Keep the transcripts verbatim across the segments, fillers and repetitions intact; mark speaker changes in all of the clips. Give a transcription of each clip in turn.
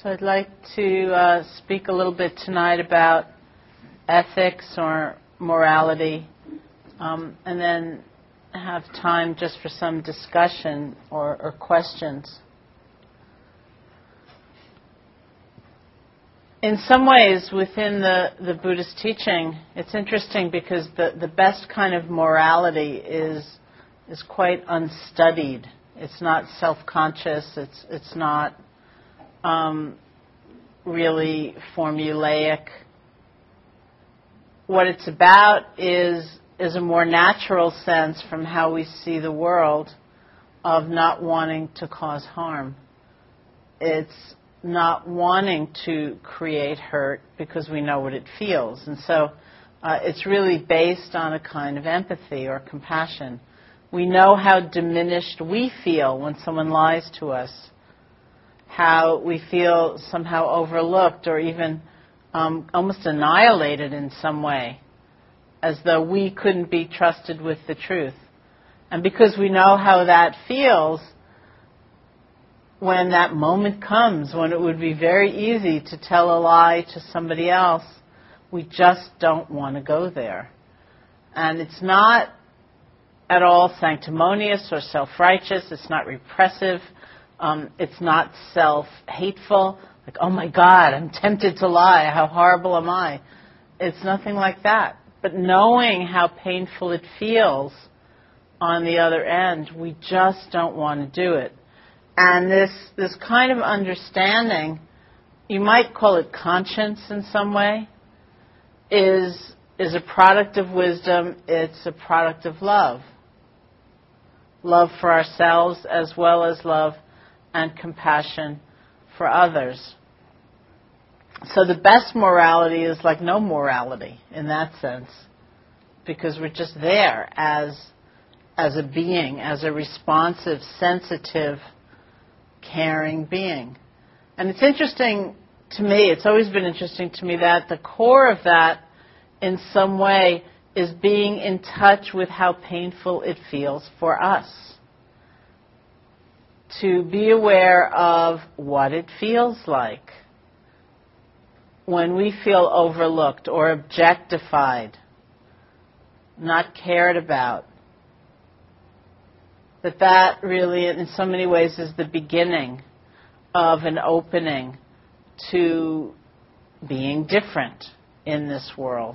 Speaker 1: So I'd like to uh, speak a little bit tonight about ethics or morality, um, and then have time just for some discussion or, or questions. In some ways, within the, the Buddhist teaching, it's interesting because the, the best kind of morality is is quite unstudied. It's not self-conscious. It's it's not um, really formulaic. What it's about is is a more natural sense from how we see the world of not wanting to cause harm. It's not wanting to create hurt because we know what it feels. And so uh, it's really based on a kind of empathy or compassion. We know how diminished we feel when someone lies to us, how we feel somehow overlooked or even um, almost annihilated in some way, as though we couldn't be trusted with the truth. And because we know how that feels, when that moment comes, when it would be very easy to tell a lie to somebody else, we just don't want to go there. And it's not at all sanctimonious or self-righteous. It's not repressive. Um, it's not self-hateful. Like, oh my God, I'm tempted to lie. How horrible am I? It's nothing like that. But knowing how painful it feels on the other end, we just don't want to do it. And this this kind of understanding, you might call it conscience in some way, is is a product of wisdom. It's a product of love. Love for ourselves as well as love and compassion for others. So the best morality is like no morality in that sense, because we're just there as as a being, as a responsive, sensitive, caring being. And it's interesting to me, it's always been interesting to me that the core of that in some way is being in touch with how painful it feels for us. To be aware of what it feels like when we feel overlooked or objectified, not cared about. That that really, in so many ways, is the beginning of an opening to being different in this world.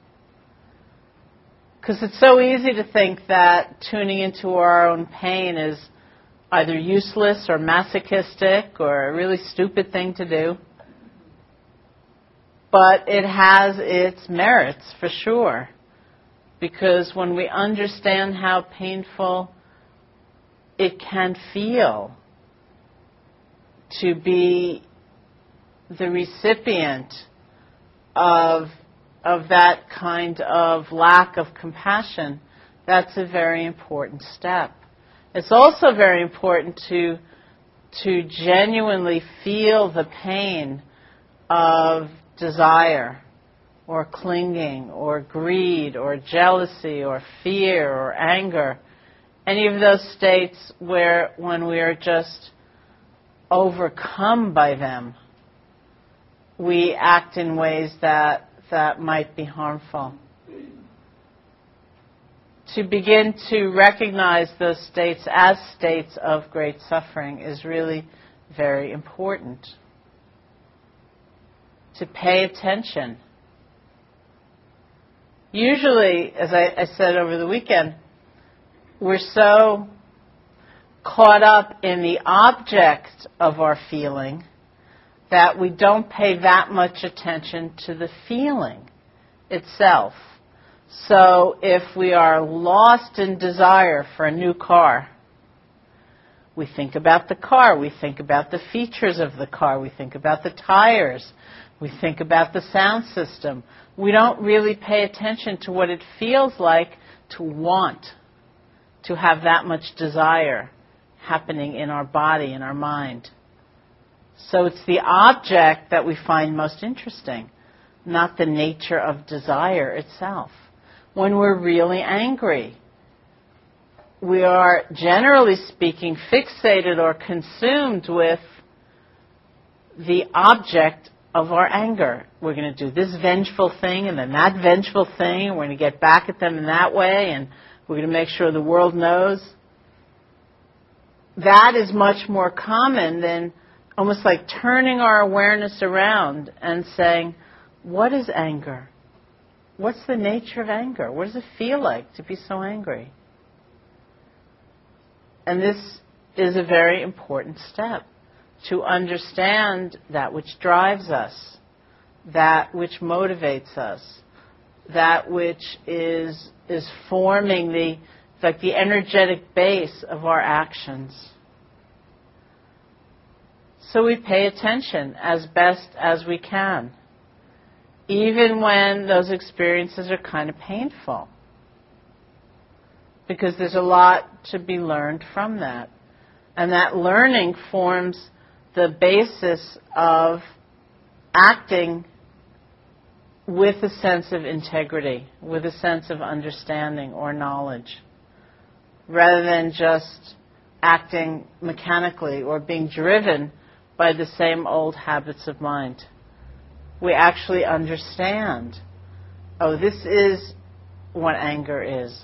Speaker 1: Because it's so easy to think that tuning into our own pain is either useless or masochistic or a really stupid thing to do. But it has its merits, for sure. Because when we understand how painful it can feel to be the recipient of of that kind of lack of compassion, that's a very important step. It's also very important to to genuinely feel the pain of desire or clinging or greed or jealousy or fear or anger. Any of those states where when we are just overcome by them, we act in ways that, that might be harmful. To begin to recognize those states as states of great suffering is really very important. To pay attention. Usually, as I, I said over the weekend, we're so caught up in the object of our feeling that we don't pay that much attention to the feeling itself. So if we are lost in desire for a new car, we think about the car, we think about the features of the car, we think about the tires, we think about the sound system. We don't really pay attention to what it feels like to want to have that much desire happening in our body, in our mind. So it's the object that we find most interesting, not the nature of desire itself. When we're really angry, we are, generally speaking, fixated or consumed with the object of our anger. We're going to do this vengeful thing and then that vengeful thing, and we're going to get back at them in that way, and we're going to make sure the world knows. That is much more common than almost like turning our awareness around and saying, what is anger? What's the nature of anger? What does it feel like to be so angry? And this is a very important step, to understand that which drives us, that which motivates us, that which is is forming the like the energetic base of our actions. So we pay attention as best as we can, even when those experiences are kind of painful, because there's a lot to be learned from that. And that learning forms the basis of acting with a sense of integrity, with a sense of understanding or knowledge, rather than just acting mechanically or being driven by the same old habits of mind. We actually understand, oh, this is what anger is.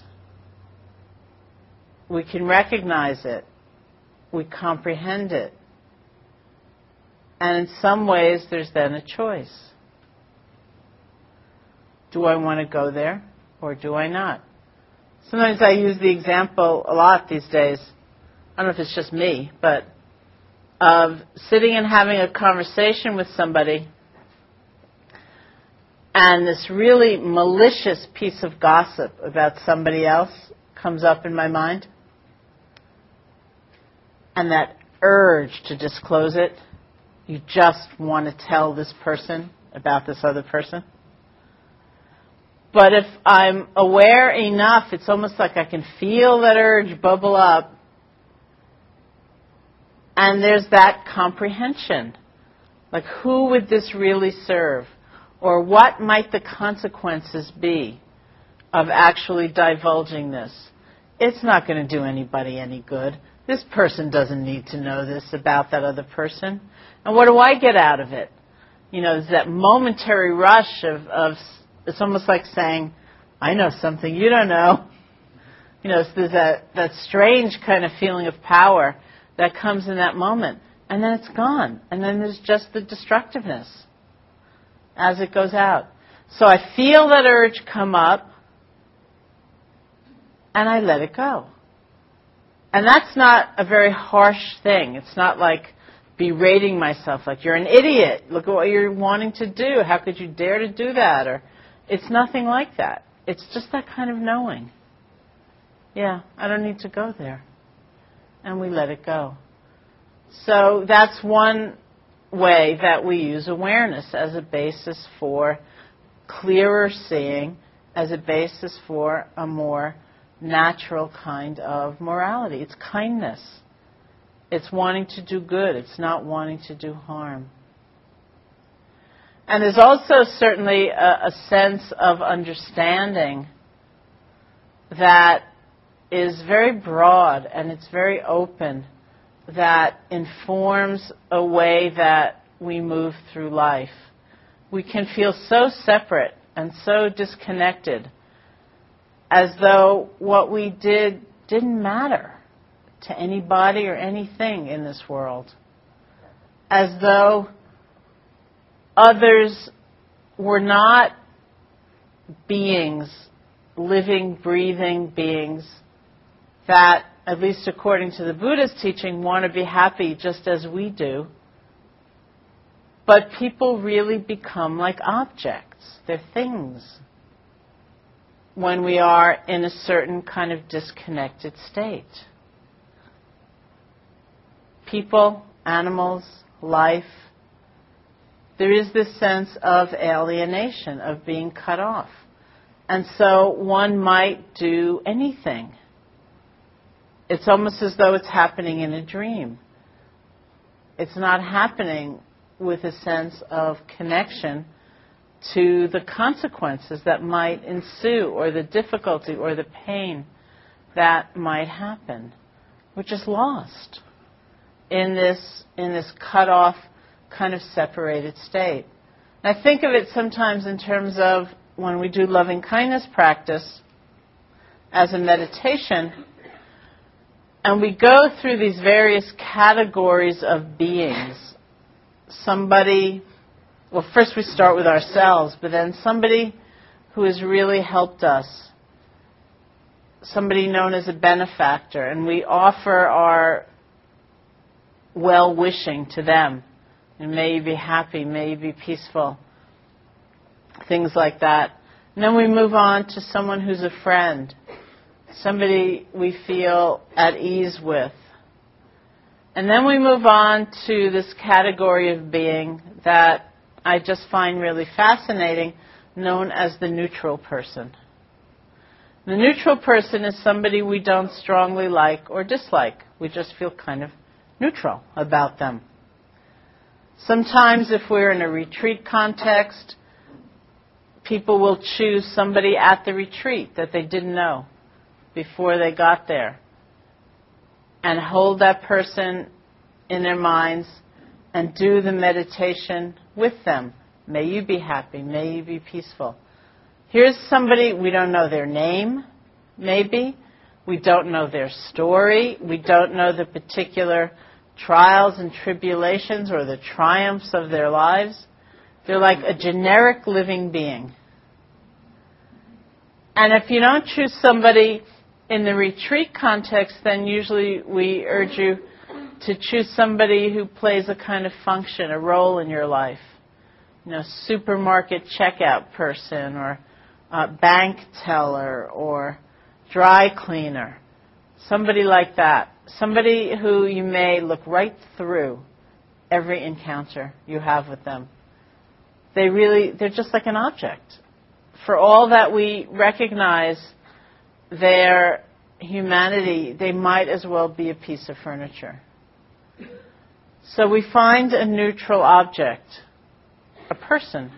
Speaker 1: We can recognize it. We comprehend it. And in some ways, there's then a choice. Do I want to go there or do I not? Sometimes I use the example a lot these days, I don't know if it's just me, but of sitting and having a conversation with somebody, and this really malicious piece of gossip about somebody else comes up in my mind, and that urge to disclose it, you just want to tell this person about this other person. But if I'm aware enough, it's almost like I can feel that urge bubble up, and there's that comprehension. Like, who would this really serve? Or what might the consequences be of actually divulging this? It's not going to do anybody any good. This person doesn't need to know this about that other person. And what do I get out of it? You know, there's that momentary rush of, of it's almost like saying, I know something you don't know. You know, so there's that, that strange kind of feeling of power that comes in that moment. And then it's gone. And then there's just the destructiveness as it goes out. So I feel that urge come up, and I let it go. And that's not a very harsh thing. It's not like berating myself, like, you're an idiot. Look at what you're wanting to do. How could you dare to do that? Or it's nothing like that. It's just that kind of knowing. Yeah, I don't need to go there. And we let it go. So that's one way that we use awareness as a basis for clearer seeing, as a basis for a more natural kind of morality. It's kindness. It's wanting to do good. It's not wanting to do harm. And there's also certainly a, a sense of understanding that is very broad and it's very open, that informs a way that we move through life. We can feel so separate and so disconnected, as though what we did didn't matter to anybody or anything in this world. As though others were not beings, living, breathing beings, that, at least according to the Buddha's teaching, want to be happy just as we do. But people really become like objects. They're things when we are in a certain kind of disconnected state. People, animals, life, there is this sense of alienation, of being cut off. And so one might do anything. It's almost as though it's happening in a dream. It's not happening with a sense of connection to the consequences that might ensue, or the difficulty or the pain that might happen. We're just lost in this in this cut-off kind of separated state. And I think of it sometimes in terms of when we do loving kindness practice as a meditation, and we go through these various categories of beings. Somebody, well, first we start with ourselves, but then somebody who has really helped us, somebody known as a benefactor, and we offer our well-wishing to them. And may you be happy, may you be peaceful, things like that. And then we move on to someone who's a friend, somebody we feel at ease with. And then we move on to this category of being that I just find really fascinating, known as the neutral person. The neutral person is somebody we don't strongly like or dislike. We just feel kind of neutral about them. Sometimes if we're in a retreat context, people will choose somebody at the retreat that they didn't know before they got there and hold that person in their minds and do the meditation with them. May you be happy. May you be peaceful. Here's somebody, we don't know their name, maybe. We don't know their story. We don't know the particular trials and tribulations or the triumphs of their lives. They're like a generic living being. And if you don't choose somebody in the retreat context, then usually we urge you to choose somebody who plays a kind of function, a role in your life. You know, supermarket checkout person, or uh, bank teller, or dry cleaner. Somebody like that. Somebody who you may look right through every encounter you have with them. They really, they're just like an object. For all that we recognize their humanity, they might as well be a piece of furniture. So we find a neutral object, a person,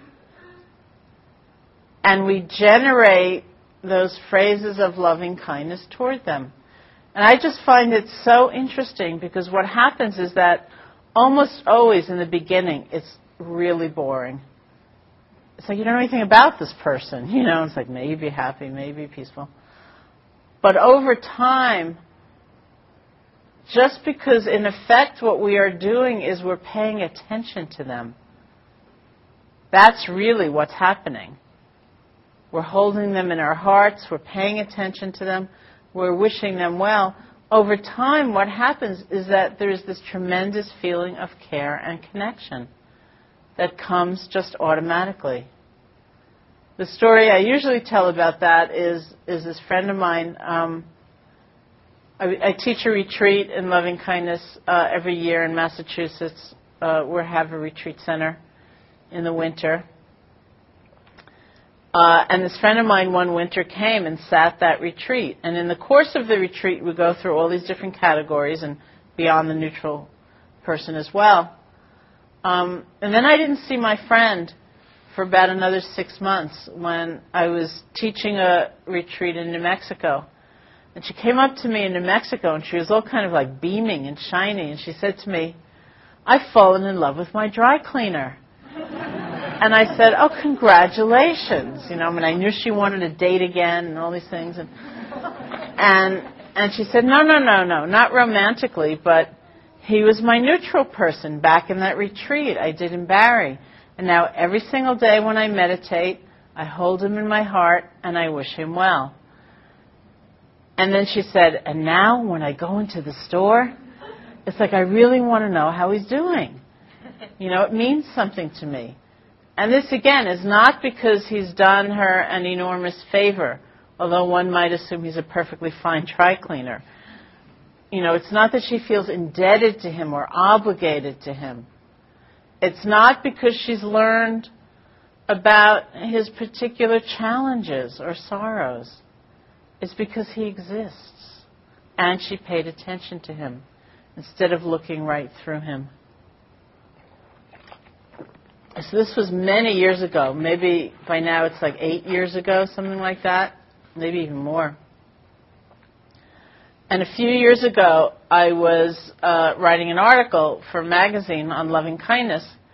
Speaker 1: and we generate those phrases of loving kindness toward them. And I just find it so interesting because what happens is that almost always in the beginning it's really boring. It's like you don't know anything about this person, you know. It's like, may you be happy, may you be peaceful. But over time, just because in effect what we are doing is we're paying attention to them. That's really what's happening. We're holding them in our hearts, we're paying attention to them, we're wishing them well. Over time, what happens is that there's this tremendous feeling of care and connection that comes just automatically. The story I usually tell about that is, is this friend of mine. Um, I, I teach a retreat in loving kindness uh, every year in Massachusetts. Uh, we have a retreat center in the winter. Uh, and this friend of mine one winter came and sat that retreat. And in the course of the retreat, we go through all these different categories and beyond the neutral person as well. Um, and then I didn't see my friend for about another six months when I was teaching a retreat in New Mexico. And she came up to me in New Mexico and she was all kind of like beaming and shiny. And she said to me, I've fallen in love with my dry cleaner. And I said, oh, congratulations. You know, I mean, I knew she wanted to date again and all these things. And, and, and she said, no, no, no, no, not romantically, but he was my neutral person back in that retreat I did in Barrie. And now every single day when I meditate, I hold him in my heart and I wish him well. And then she said, and now when I go into the store, it's like I really want to know how he's doing. You know, it means something to me. And this, again, is not because he's done her an enormous favor, although one might assume he's a perfectly fine dry cleaner. You know, it's not that she feels indebted to him or obligated to him. It's not because she's learned about his particular challenges or sorrows. It's because he exists, and she paid attention to him instead of looking right through him. So this was many years ago. Maybe by now it's like eight years ago, something like that, maybe even more. And a few years ago, I was uh, writing an article for a magazine on loving kindness,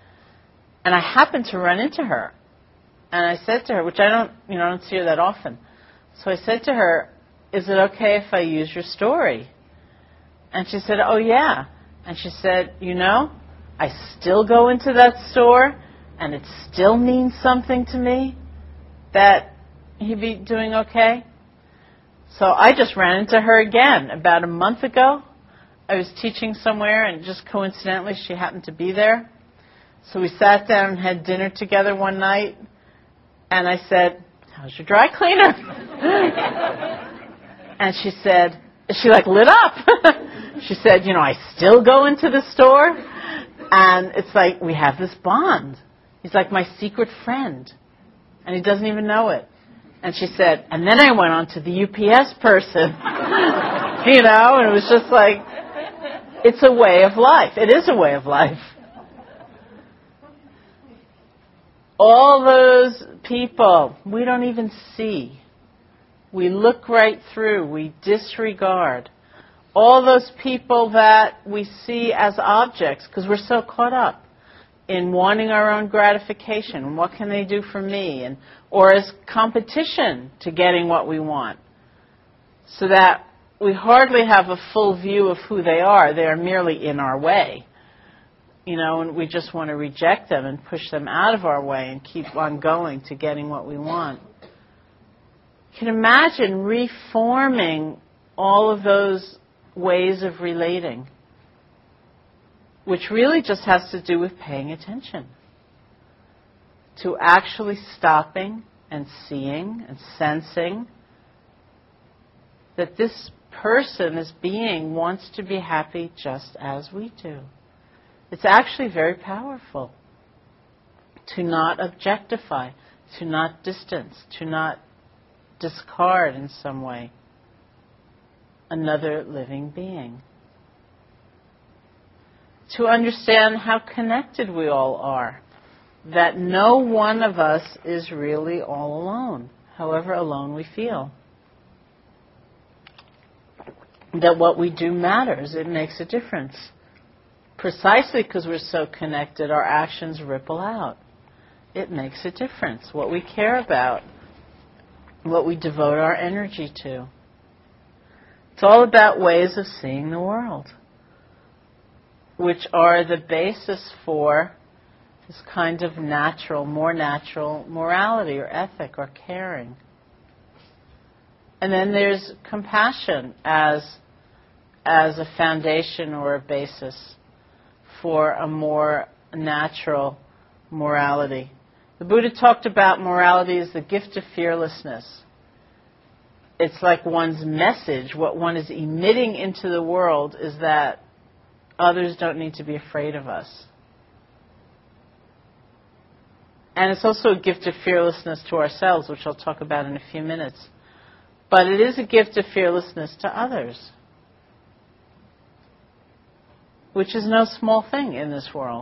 Speaker 1: And I happened to run into her. And I said to her, which I don't, you know, I don't see her that often. So I said to her, is it okay if I use your story? And she said, oh, yeah. And she said, you know, I still go into that store, and it still means something to me that he'd be doing okay. So I just ran into her again about a month ago. I was teaching somewhere, and just coincidentally, she happened to be there. So we sat down and had dinner together one night, and I said, how's your dry cleaner? And she said, she like lit up. She said, you know, I still go into the store, and it's like we have this bond. He's like my secret friend, and he doesn't even know it. And she said, and then I went on to the U P S person, you know, and it was just like, it's a way of life. It is a way of life. All those people we don't even see. We look right through. We disregard. All those people that we see as objects because we're so caught up in wanting our own gratification and what can they do for me, and or as competition to getting what we want, so that we hardly have a full view of who they are. They are merely in our way. You know, and we just want to reject them and push them out of our way and keep on going to getting what we want. You can imagine reforming all of those ways of relating, which really just has to do with paying attention, to actually stopping and seeing and sensing that this person, this being, wants to be happy just as we do. It's actually very powerful to not objectify, to not distance, to not discard in some way another living being. To understand how connected we all are, that no one of us is really all alone, however alone we feel. That what we do matters, it makes a difference. Precisely because we're so connected, our actions ripple out. It makes a difference. What we care about, what we devote our energy to. It's all about ways of seeing the world, which are the basis for this kind of natural, more natural morality or ethic or caring. And then there's compassion as, as a foundation or a basis for a more natural morality. The Buddha talked about morality as the gift of fearlessness. It's like one's message, what one is emitting into the world is that others don't need to be afraid of us. And it's also a gift of fearlessness to ourselves, which I'll talk about in a few minutes. But it is a gift of fearlessness to others, which is no small thing in this world.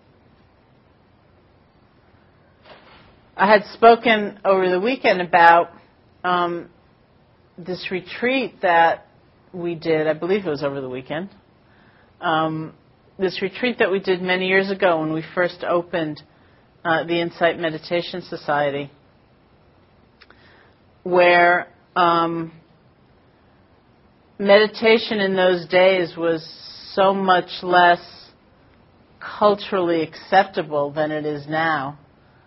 Speaker 1: I had spoken over the weekend about um, this retreat that we did, I believe it was over the weekend, um, this retreat that we did many years ago when we first opened uh, the Insight Meditation Society, where um, meditation in those days was so much less culturally acceptable than it is now.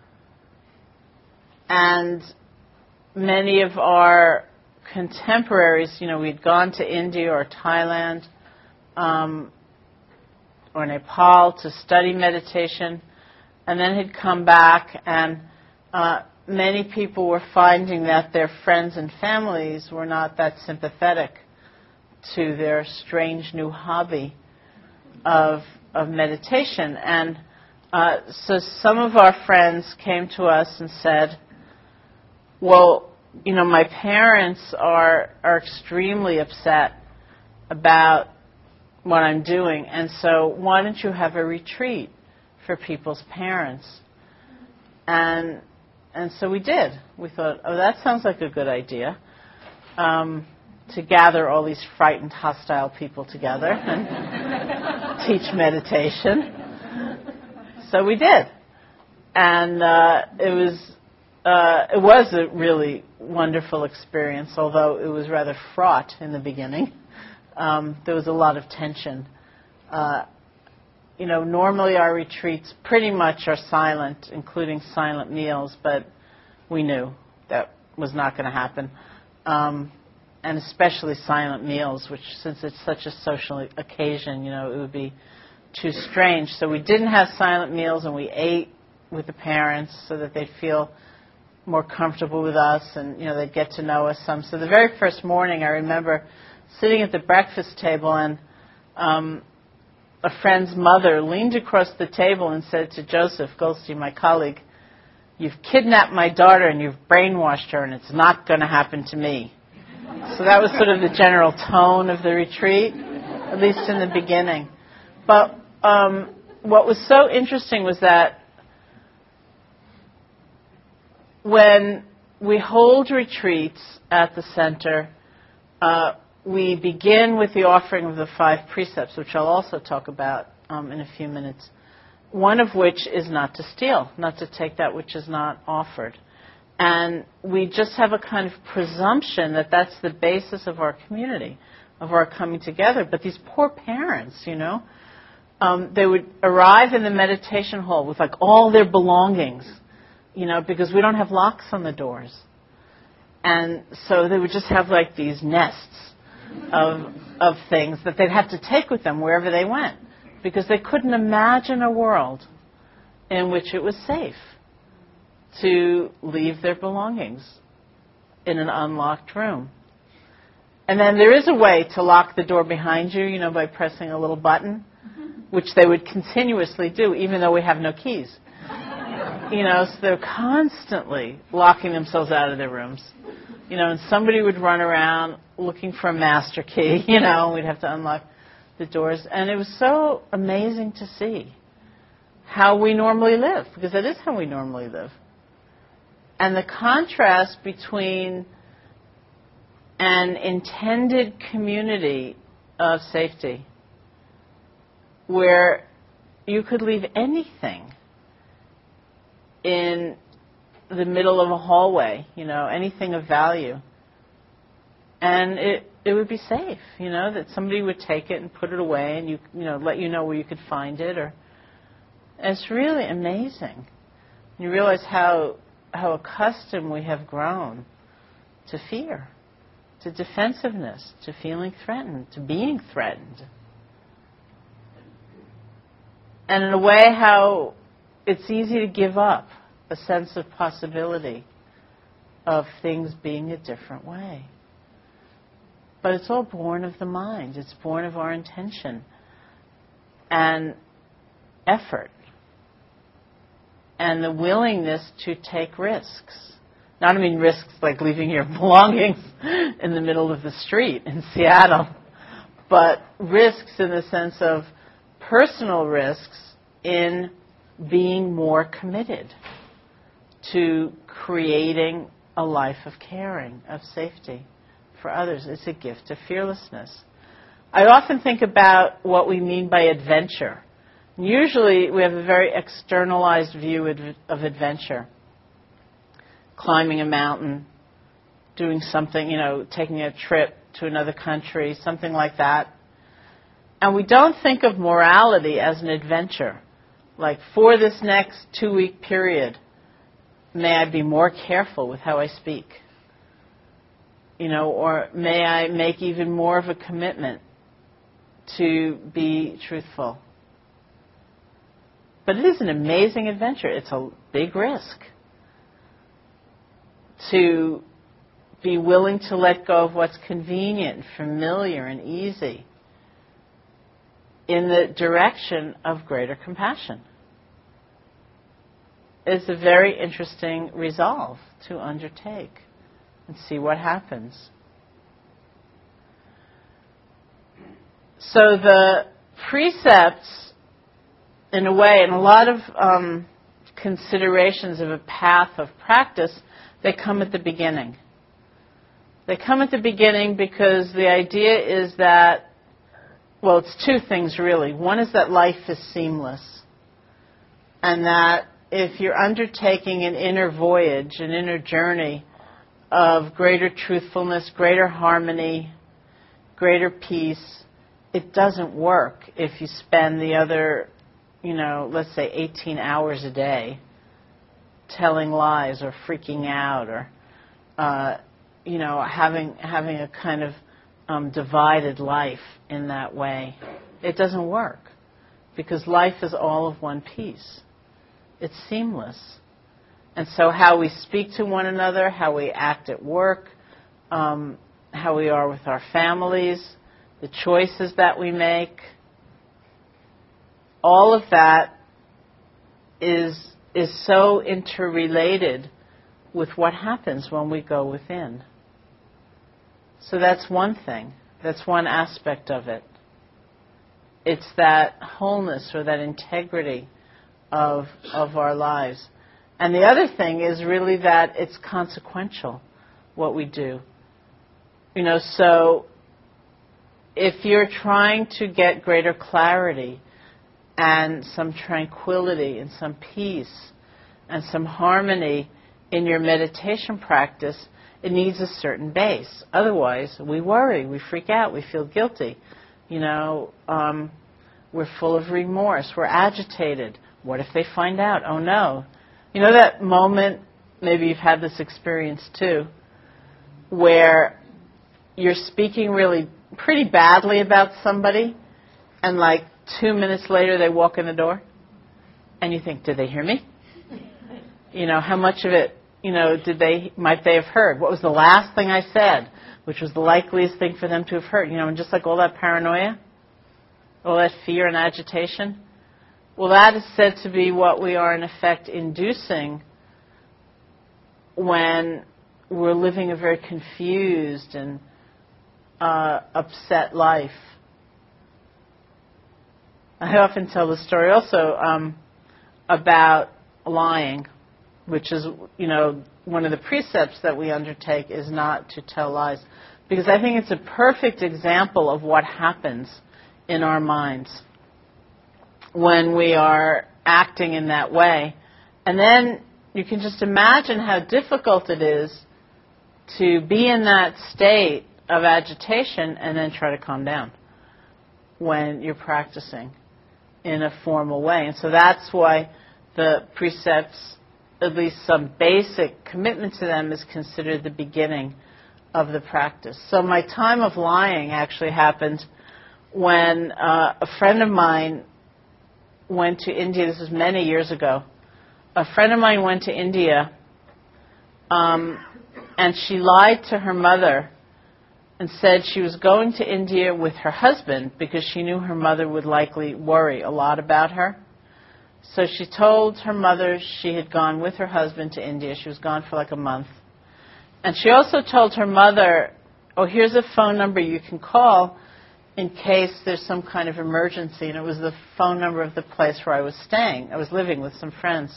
Speaker 1: And many of our contemporaries, you know, we'd gone to India or Thailand um, or Nepal to study meditation, and then had come back, and uh, many people were finding that their friends and families were not that sympathetic to their strange new hobby of of meditation. And uh, so some of our friends came to us and said, well, you know, my parents are are extremely upset about what I'm doing, and so why don't you have a retreat for people's parents? And and so we did. We thought, oh, that sounds like a good idea, um, to gather all these frightened, hostile people together and teach meditation. So we did. and uh, it was uh, it was a really wonderful experience, although it was rather fraught in the beginning. Um, there was a lot of tension. Uh, you know, normally our retreats pretty much are silent, including silent meals, but we knew that was not going to happen. Um, and especially silent meals, which, since it's such a social occasion, you know, it would be too strange. So we didn't have silent meals, and we ate with the parents so that they'd feel more comfortable with us, and, you know, they'd get to know us some. So the very first morning, I remember sitting at the breakfast table, and um, a friend's mother leaned across the table and said to Joseph Goldstein, my colleague, "You've kidnapped my daughter and you've brainwashed her, and it's not going to happen to me." So that was sort of the general tone of the retreat, at least in the beginning. But um, what was so interesting was that when we hold retreats at the center, uh, we begin with the offering of the five precepts, which I'll also talk about um, in a few minutes, one of which is not to steal, not to take that which is not offered. And we just have a kind of presumption that that's the basis of our community, of our coming together. But these poor parents, you know, um, they would arrive in the meditation hall with like all their belongings, you know, because we don't have locks on the doors. And so they would just have like these nests of of things that they'd have to take with them wherever they went, because they couldn't imagine a world in which it was safe to leave their belongings in an unlocked room. And then there is a way to lock the door behind you, you know, by pressing a little button, which they would continuously do, even though we have no keys. You know, so they're constantly locking themselves out of their rooms. You know, and somebody would run around looking for a master key, you know, and we'd have to unlock the doors. And it was so amazing to see how we normally live, because that is how we normally live. And the contrast between an intended community of safety where you could leave anything in the middle of a hallway, you know, anything of value, and it it would be safe, you know, that somebody would take it and put it away, and you you know let you know where you could find it. Or it's really amazing. You realize how how accustomed we have grown to fear, to defensiveness, to feeling threatened, to being threatened, and in a way how it's easy to give up a sense of possibility of things being a different way. But it's all born of the mind. It's born of our intention and effort and the willingness to take risks. Not, I mean, risks like leaving your belongings in the middle of the street in Seattle, but risks in the sense of personal risks in being more committed to creating a life of caring, of safety for others. It's a gift of fearlessness. I often think about what we mean by adventure. Usually we have a very externalized view of adventure. Climbing a mountain, doing something, you know, taking a trip to another country, something like that. And we don't think of morality as an adventure. Like, for this next two-week period, may I be more careful with how I speak? You know, or may I make even more of a commitment to be truthful? But it is an amazing adventure. It's a big risk to be willing to let go of what's convenient, familiar, and easy in the direction of greater compassion. It's a very interesting resolve to undertake and see what happens. So the precepts, in a way, and a lot of um, considerations of a path of practice, they come at the beginning. They come at the beginning because the idea is that, well, it's two things really. One is that life is seamless, and that if you're undertaking an inner voyage, an inner journey of greater truthfulness, greater harmony, greater peace, it doesn't work if you spend the other, you know, let's say eighteen hours a day telling lies or freaking out or, uh, you know, having having a kind of um, divided life in that way. It doesn't work because life is all of one piece. It's seamless. And so how we speak to one another, how we act at work, um, how we are with our families, the choices that we make, all of that is is so interrelated with what happens when we go within. So that's one thing. That's one aspect of it. It's that wholeness or that integrity of of our lives. And the other thing is really that it's consequential, what we do. You know, so if you're trying to get greater clarity and some tranquility and some peace and some harmony in your meditation practice, it needs a certain base. Otherwise, we worry, we freak out, we feel guilty. You know, um, we're full of remorse, we're agitated. What if they find out? Oh no. You know that moment, maybe you've had this experience too, where you're speaking really pretty badly about somebody, and like two minutes later they walk in the door, and you think, did they hear me? You know, how much of it, you know, did they, might they have heard? What was the last thing I said, which was the likeliest thing for them to have heard? You know, and just like all that paranoia, all that fear and agitation. Well, that is said to be what we are in effect inducing when we're living a very confused and uh, upset life. I often tell the story also um, about lying, which is, you know, one of the precepts that we undertake is not to tell lies. Because I think it's a perfect example of what happens in our minds when we are acting in that way. And then you can just imagine how difficult it is to be in that state of agitation and then try to calm down when you're practicing in a formal way. And so that's why the precepts, at least some basic commitment to them, is considered the beginning of the practice. So my time of lying actually happened when uh, a friend of mine went to India. This was many years ago. A friend of mine went to India, um, and she lied to her mother and said she was going to India with her husband because she knew her mother would likely worry a lot about her. So she told her mother she had gone with her husband to India. She was gone for like a month. And she also told her mother, oh, here's a phone number you can call in case there's some kind of emergency. And it was the phone number of the place where I was staying. I was living with some friends.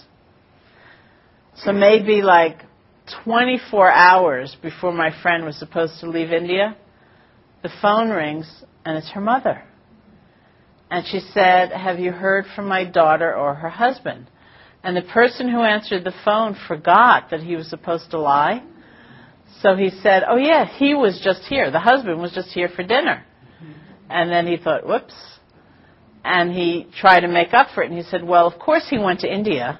Speaker 1: So maybe like twenty-four hours before my friend was supposed to leave India, the phone rings, and it's her mother. And she said, have you heard from my daughter or her husband? And the person who answered the phone forgot that he was supposed to lie. So he said, oh yeah, he was just here. The husband was just here for dinner. And then he thought, whoops. And he tried to make up for it. And he said, well, of course he went to India.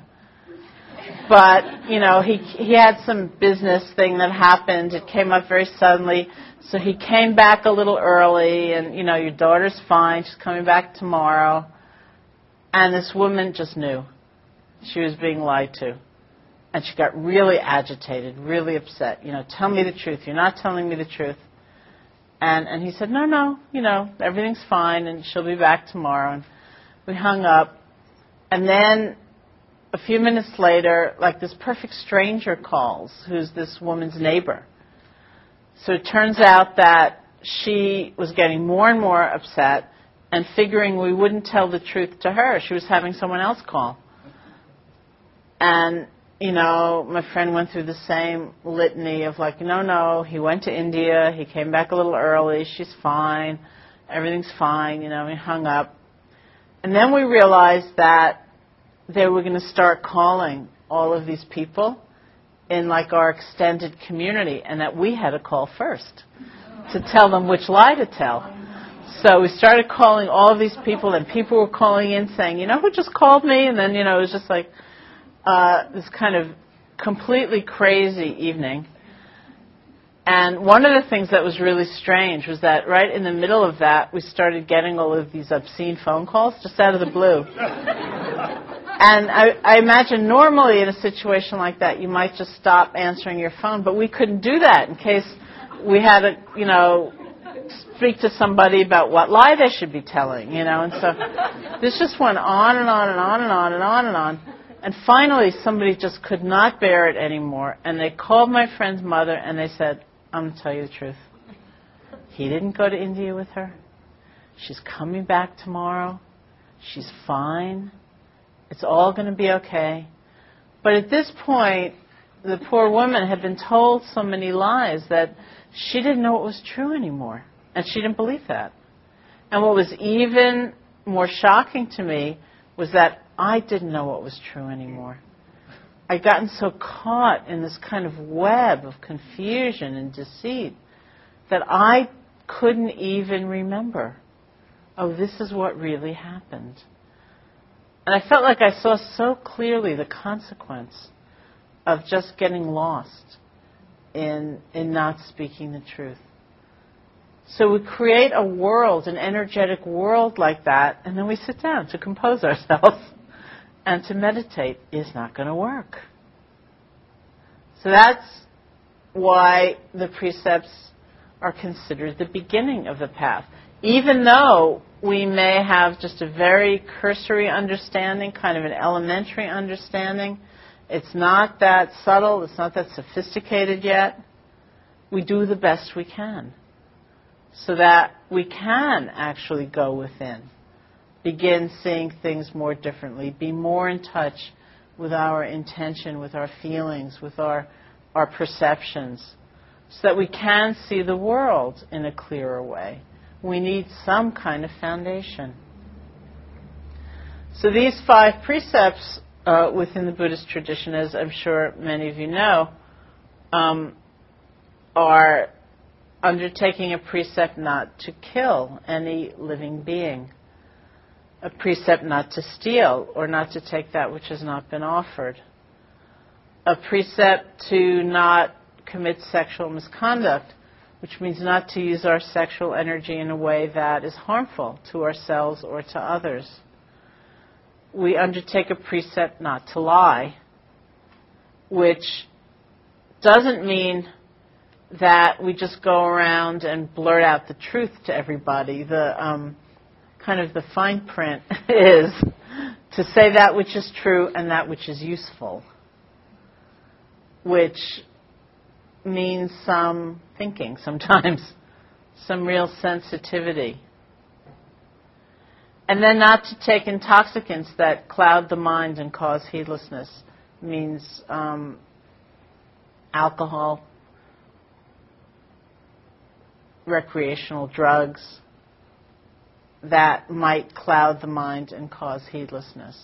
Speaker 1: But, you know, he he had some business thing that happened. It came up very suddenly. So he came back a little early. And, you know, your daughter's fine. She's coming back tomorrow. And this woman just knew she was being lied to. And she got really agitated, really upset. You know, tell me the truth. You're not telling me the truth. And and he said, no, no, you know, everything's fine, and she'll be back tomorrow. And we hung up. And then a few minutes later, like this perfect stranger calls, who's this woman's neighbor. So it turns out that she was getting more and more upset and figuring we wouldn't tell the truth to her. She was having someone else call. And you know, my friend went through the same litany of like, no, no, he went to India, he came back a little early, she's fine, everything's fine, you know, he hung up. And then we realized that they were going to start calling all of these people in like our extended community, and that we had to call first to tell them which lie to tell. So we started calling all of these people, and people were calling in saying, you know who just called me? And then, you know, it was just like uh, this kind of completely crazy evening. And one of the things that was really strange was that right in the middle of that, we started getting all of these obscene phone calls just out of the blue. And I, I imagine normally in a situation like that, you might just stop answering your phone, but we couldn't do that in case we had to, you know, speak to somebody about what lie they should be telling, you know. And so this just went on and on and on and on and on and on. And finally, somebody just could not bear it anymore, and they called my friend's mother, and they said, I'm going to tell you the truth. He didn't go to India with her. She's coming back tomorrow. She's fine. It's all going to be okay. But at this point, the poor woman had been told so many lies that she didn't know what was true anymore. And she didn't believe that. And what was even more shocking to me was that I didn't know what was true anymore. I'd gotten so caught in this kind of web of confusion and deceit that I couldn't even remember, oh, this is what really happened. And I felt like I saw so clearly the consequence of just getting lost in, in not speaking the truth. So we create a world, an energetic world like that, and then we sit down to compose ourselves. And to meditate is not going to work. So that's why the precepts are considered the beginning of the path. Even though we may have just a very cursory understanding, kind of an elementary understanding, it's not that subtle, it's not that sophisticated yet, we do the best we can so that we can actually go within. Begin seeing things more differently, be more in touch with our intention, with our feelings, with our, our perceptions, so that we can see the world in a clearer way. We need some kind of foundation. So these five precepts uh, within the Buddhist tradition, as I'm sure many of you know, um, are undertaking a precept not to kill any living being, a precept not to steal or not to take that which has not been offered, a precept to not commit sexual misconduct, which means not to use our sexual energy in a way that is harmful to ourselves or to others. We undertake a precept not to lie, which doesn't mean that we just go around and blurt out the truth to everybody. The um, kind of the fine print is to say that which is true and that which is useful, which means some thinking sometimes, some real sensitivity. And then not to take intoxicants that cloud the mind and cause heedlessness means um, alcohol, recreational drugs that might cloud the mind and cause heedlessness.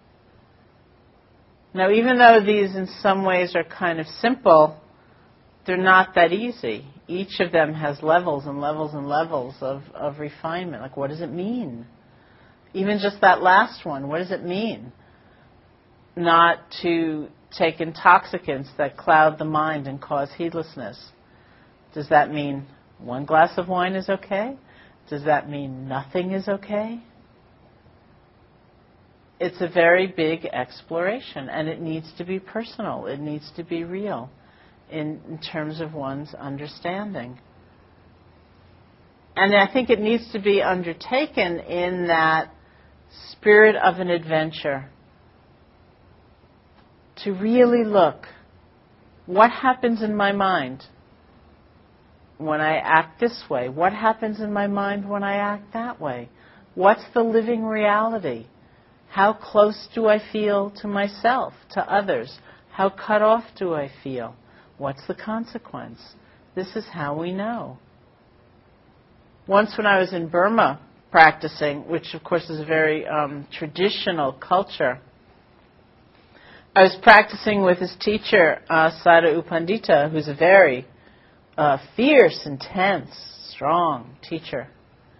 Speaker 1: Now, even though these in some ways are kind of simple, they're not that easy. Each of them has levels and levels and levels of, of refinement. Like, what does it mean? Even just that last one, what does it mean? Not to take intoxicants that cloud the mind and cause heedlessness. Does that mean one glass of wine is okay? Does that mean nothing is okay? It's a very big exploration, and it needs to be personal. It needs to be real in, in terms of one's understanding. And I think it needs to be undertaken in that spirit of an adventure. To really look, what happens in my mind when I act this way? What happens in my mind when I act that way? What's the living reality? How close do I feel to myself, to others? How cut off do I feel? What's the consequence? This is how we know. Once when I was in Burma practicing, which of course is a very um, traditional culture, I was practicing with his teacher, uh, Sada U Pandita, who's a very uh, fierce, intense, strong teacher.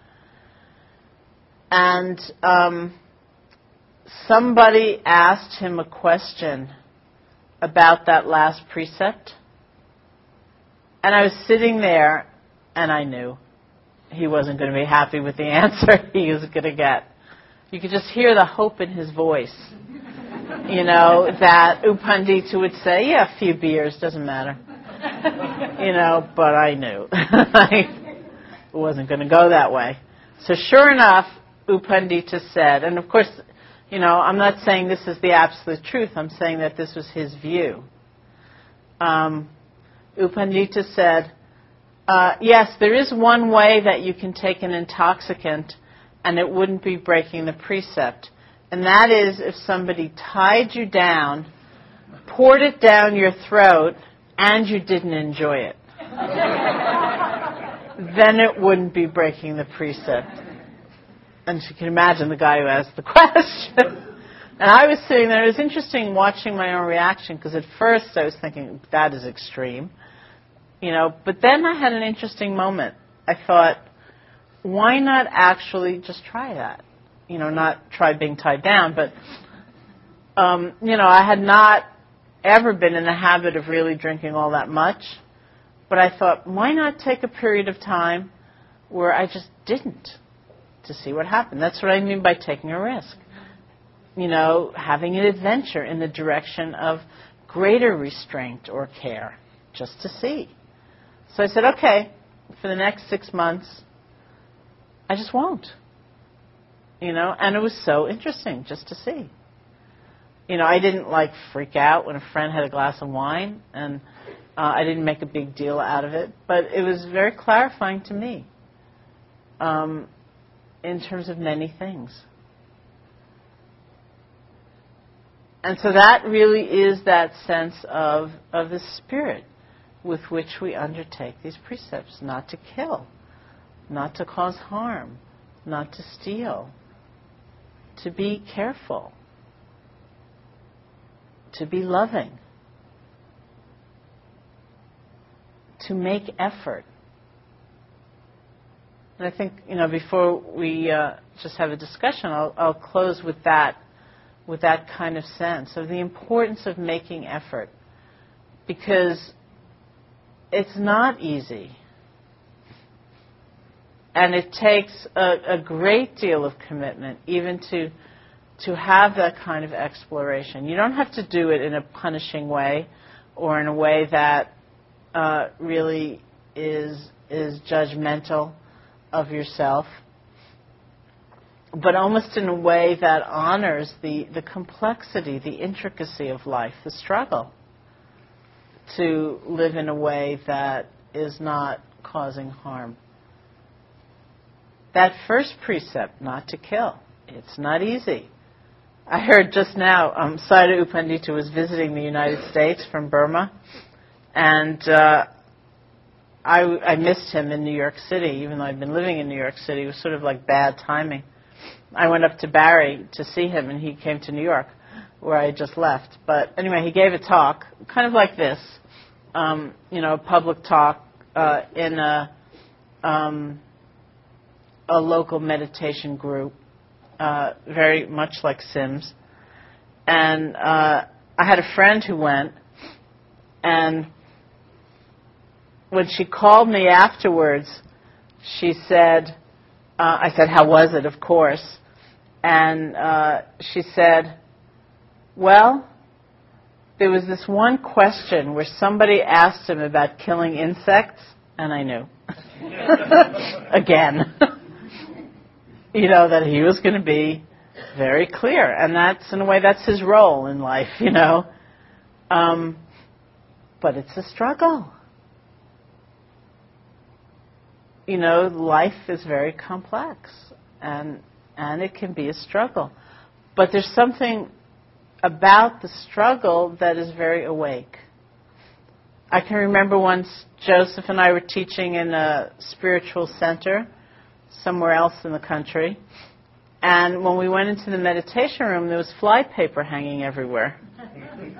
Speaker 1: And um, somebody asked him a question about that last precept. And I was sitting there, and I knew he wasn't going to be happy with the answer he was going to get. You could just hear the hope in his voice. You know, that U Pandita would say, yeah, a few beers, doesn't matter. You know, but I knew. It wasn't going to go that way. So sure enough, U Pandita said, and of course, you know, I'm not saying this is the absolute truth. I'm saying that this was his view. Um, U Pandita said, uh, yes, there is one way that you can take an intoxicant and it wouldn't be breaking the precept. And that is if somebody tied you down, poured it down your throat, and you didn't enjoy it. Then it wouldn't be breaking the precept. And you can imagine the guy who asked the question. And I was sitting there. It was interesting watching my own reaction, because at first I was thinking, that is extreme. You know, but then I had an interesting moment. I thought, why not actually just try that? You know, not try being tied down, but, um, you know, I had not ever been in the habit of really drinking all that much. But I thought, why not take a period of time where I just didn't, to see what happened? That's what I mean by taking a risk. You know, having an adventure in the direction of greater restraint or care, just to see. So I said, okay, for the next six months, I just won't. You know, and it was so interesting just to see. You know, I didn't, like, freak out when a friend had a glass of wine, and uh, I didn't make a big deal out of it, but it was very clarifying to me um, in terms of many things. And so that really is that sense of, of the spirit with which we undertake these precepts: not to kill, not to cause harm, not to steal, to be careful, to be loving, to make effort. And I think, you know, before we uh, just have a discussion, I'll, I'll close with that, with that kind of sense of the importance of making effort, because it's not easy. And it takes a, a great deal of commitment even to to have that kind of exploration. You don't have to do it in a punishing way or in a way that uh, really is is judgmental of yourself, but almost in a way that honors the, the complexity, the intricacy of life, the struggle to live in a way that is not causing harm. That first precept, not to kill, it's not easy. I heard just now, um, Sada U Pandita was visiting the United States from Burma, and uh, I, I missed him in New York City, even though I'd been living in New York City. It was sort of like bad timing. I went up to Barrie to see him, and he came to New York, where I had just left. But anyway, he gave a talk, kind of like this, um, you know, a public talk uh, in a... Um, a local meditation group, uh, very much like Sims. And uh, I had a friend who went, and when she called me afterwards, she said, uh, I said, how was it, of course. And uh, she said, well, there was this one question where somebody asked him about killing insects, and I knew. Again. You know, that he was going to be very clear. And that's, in a way, that's his role in life, you know. Um, but it's a struggle. You know, life is very complex, and and it can be a struggle. But there's something about the struggle that is very awake. I can remember once Joseph and I were teaching in a spiritual center somewhere else in the country, and when we went into the meditation room, there was fly paper hanging everywhere.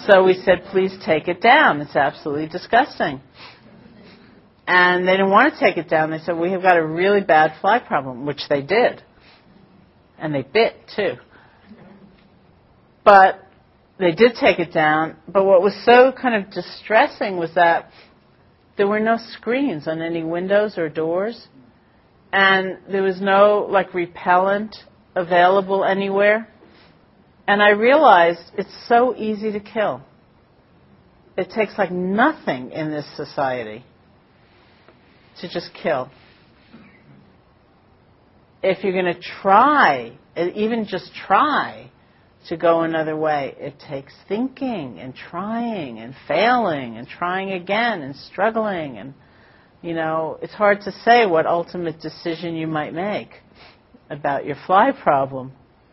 Speaker 1: So we said, please take it down. It's absolutely disgusting. And they didn't want to take it down. They said, we have got a really bad fly problem, which they did. And they bit, too. But they did take it down. But what was so kind of distressing was that there were no screens on any windows or doors. And there was no, like, repellent available anywhere. And I realized it's so easy to kill. It takes, like, nothing in this society to just kill. If you're going to try, even just try, to go another way, it takes thinking and trying and failing and trying again and struggling. And, you know, it's hard to say what ultimate decision you might make about your fly problem.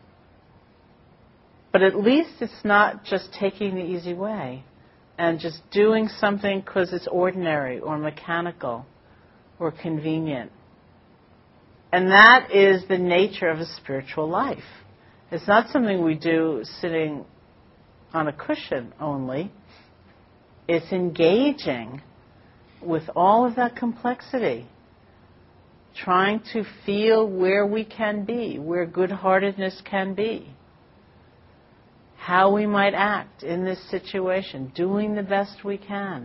Speaker 1: But at least it's not just taking the easy way and just doing something because it's ordinary or mechanical or convenient. And that is the nature of a spiritual life. It's not something we do sitting on a cushion only. It's engaging with all of that complexity, trying to feel where we can be, where good-heartedness can be, how we might act in this situation, doing the best we can.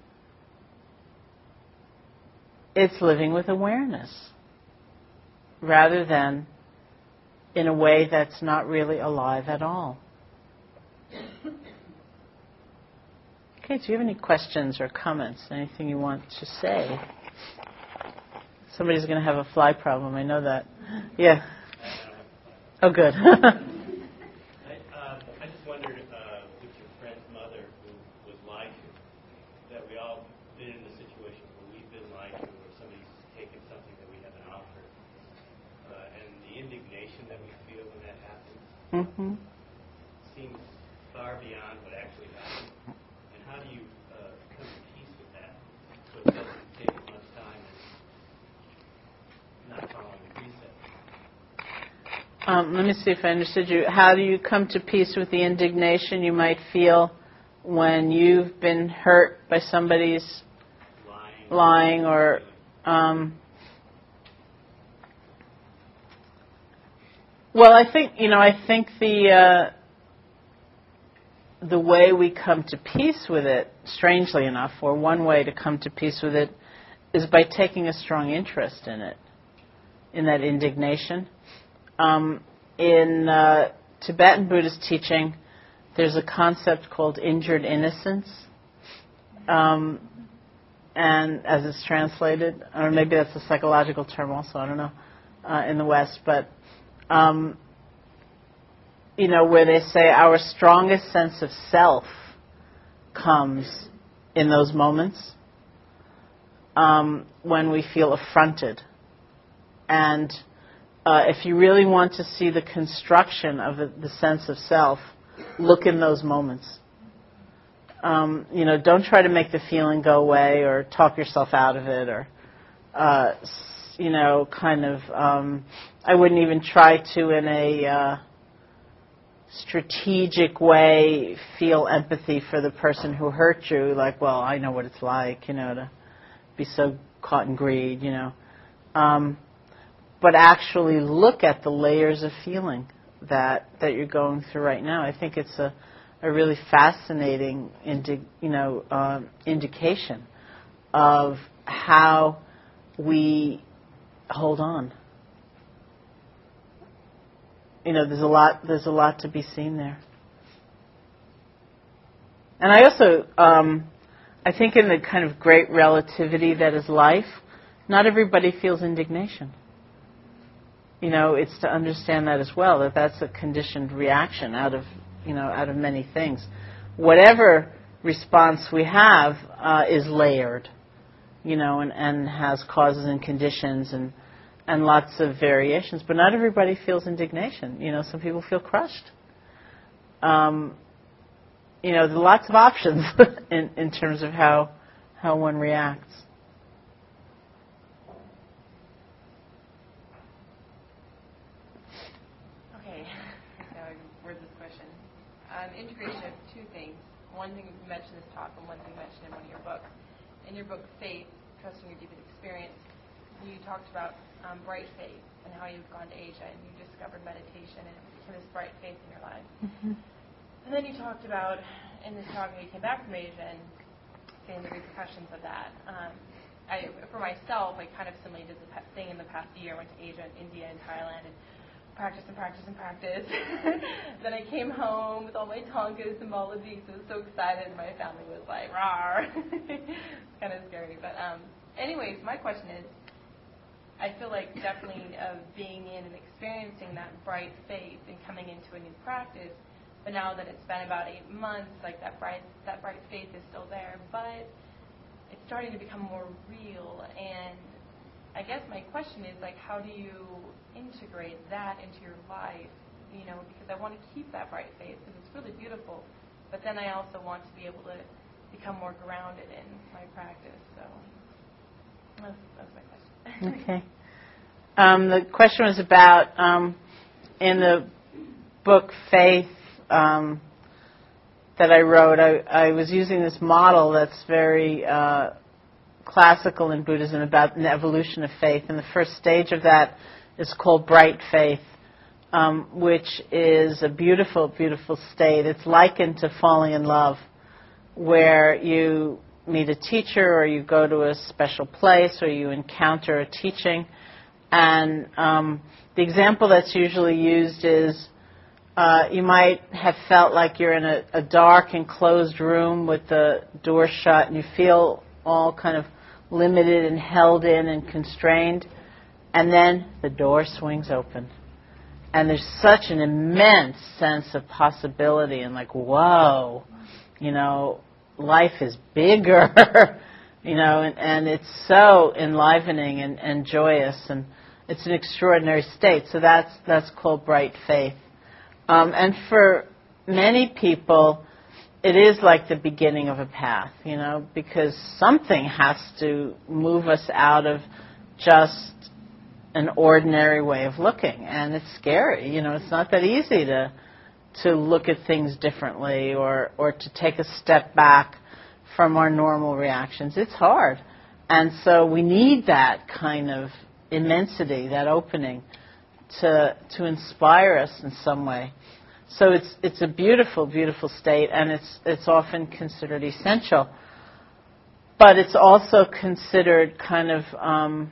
Speaker 1: It's living with awareness rather than in a way that's not really alive at all. Okay, do you have any questions or comments? Anything you want to say? Somebody's going to have a fly problem, I know that. Yeah. Oh, good.
Speaker 2: I, uh, I just wondered, uh, with your friend's mother who was lied to, that we all been in the situation where we've been lied to, or somebody's taken something that we haven't offered, uh, and the indignation that we feel when that happens
Speaker 1: Mm-hmm.
Speaker 2: seems far beyond what actually happened. And how do you uh, come to peace with that so it doesn't take as much time as not following the precepts?
Speaker 1: Um, let me see if I understood you. How do you come to peace with the indignation you might feel when you've been hurt by somebody's
Speaker 2: Lying,
Speaker 1: lying or... Um, well, I think, you know, I think the... Uh, the way we come to peace with it, strangely enough, or one way to come to peace with it, is by taking a strong interest in it, in that indignation. Um, in uh, Tibetan Buddhist teaching, there's a concept called injured innocence, um, and as it's translated, or maybe that's a psychological term also, I don't know, uh, in the West, but um, you know, where they say our strongest sense of self comes in those moments um, when we feel affronted. And uh, if you really want to see the construction of the, the sense of self, look in those moments. Um, you know, don't try to make the feeling go away or talk yourself out of it or, uh, you know, kind of, um, I wouldn't even try to in a... Uh, strategic way feel empathy for the person who hurt you, like, well, I know what it's like, you know, to be so caught in greed, you know. Um, but actually look at the layers of feeling that, that you're going through right now. I think it's a, a really fascinating indi- you know, um, indication of how we hold on. You know, there's a lot. There's a lot to be seen there. And I also, um, I think, in the kind of great relativity that is life, not everybody feels indignation. You know, it's to understand that as well. That that's a conditioned reaction out of, you know, out of many things. Whatever response we have uh, is layered, you know, and, and has causes and conditions and. and lots of variations, but not everybody feels indignation. You know, some people feel crushed. Um, you know, there are lots of options in, in terms of how how one reacts.
Speaker 3: Okay, so I word this question. Um, integration of two things. one thing you mentioned in this talk and one thing you mentioned in one of your books. In your book, Faith, Trusting Your Deepest Experience, you talked about um, bright faith and how you've gone to Asia and you discovered meditation and it became this bright faith in your life. Mm-hmm. And then you talked about, in this talk, when you came back from Asia and saying the repercussions of that. Um, I, for myself, I kind of similarly did the thing in the past year. I went to Asia and India and Thailand and practice and practice and practice. Then I came home with all my tonkas and Maldives. I was so excited. My family was like, rawr. It's kind of scary. But um, anyways, my question is, I feel like definitely uh, being in and experiencing that bright faith and coming into a new practice, but now that it's been about eight months, like that bright, that bright faith is still there, but it's starting to become more real. And I guess my question is, like, how do you integrate that into your life? You know, because I want to keep that bright faith because it's really beautiful, but then I also want to be able to become more grounded in my practice. So that's, that's my question.
Speaker 1: Okay. Um, the question was about, um, in the book Faith um, that I wrote, I, I was using this model that's very uh, classical in Buddhism about the evolution of faith. And the first stage of that is called bright faith, um, which is a beautiful, beautiful state. It's likened to falling in love, where you meet a teacher or you go to a special place or you encounter a teaching. And um, the example that's usually used is uh, you might have felt like you're in a, a dark, enclosed room with the door shut and you feel all kind of limited and held in and constrained. And then the door swings open. And there's such an immense sense of possibility and like, whoa, you know, life is bigger, you know, and, and it's so enlivening and, and joyous, and it's an extraordinary state. So that's that's called bright faith. Um, and for many people, it is like the beginning of a path, you know, because something has to move us out of just an ordinary way of looking, and it's scary. You know, it's not that easy to to look at things differently or, or to take a step back from our normal reactions. It's hard. And so we need that kind of immensity, that opening, to to inspire us in some way. So it's it's a beautiful, beautiful state, and it's it's often considered essential. But it's also considered kind of, um,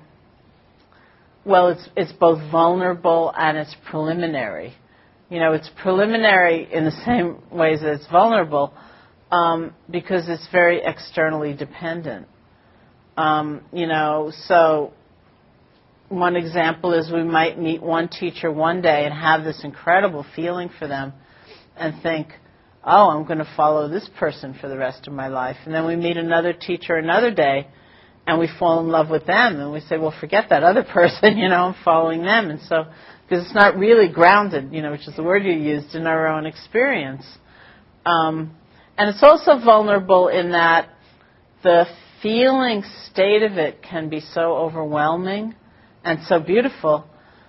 Speaker 1: well, it's it's both vulnerable and it's preliminary. You know, it's preliminary in the same ways that it's vulnerable, um, because it's very externally dependent. Um, you know, so one example is we might meet one teacher one day and have this incredible feeling for them and think, oh, I'm going to follow this person for the rest of my life. And then we meet another teacher another day and we fall in love with them and we say, well, forget that other person, you know, I'm following them. And so, because it's not really grounded, you know, which is the word you used, in our own experience. Um, and it's also vulnerable in that the feeling state of it can be so overwhelming and so beautiful